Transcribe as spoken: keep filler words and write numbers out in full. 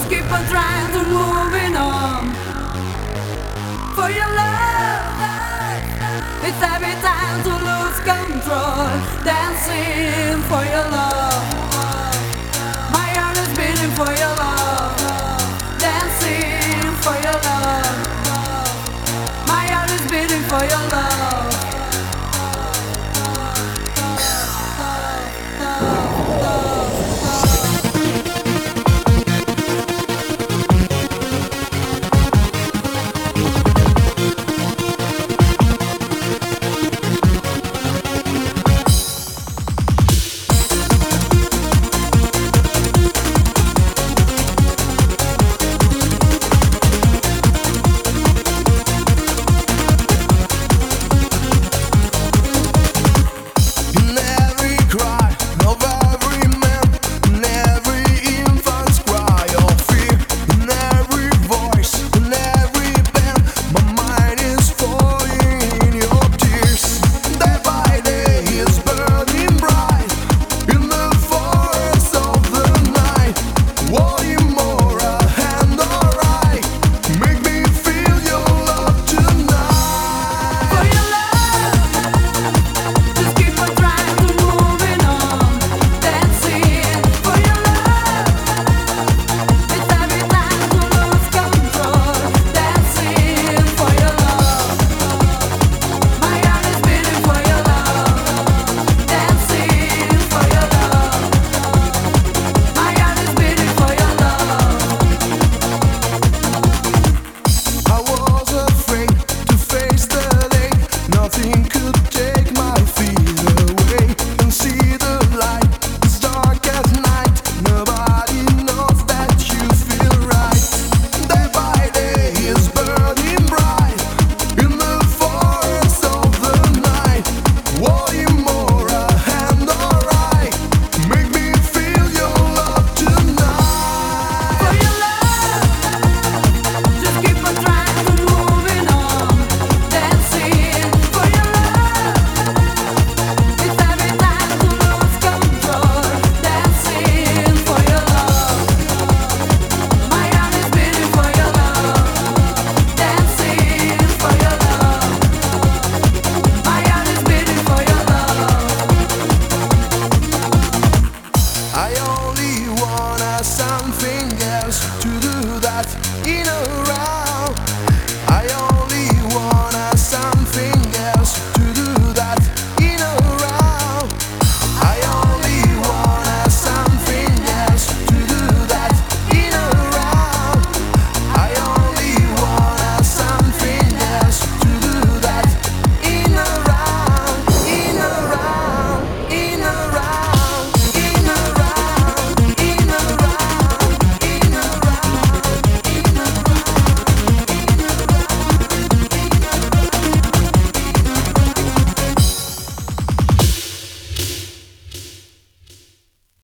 keep on trying to moving on. For your love, it's every time to lose control. Dancing for your love, my heart is beating for your love. Dancing for your love, my heart is beating for your love. Something else to do that.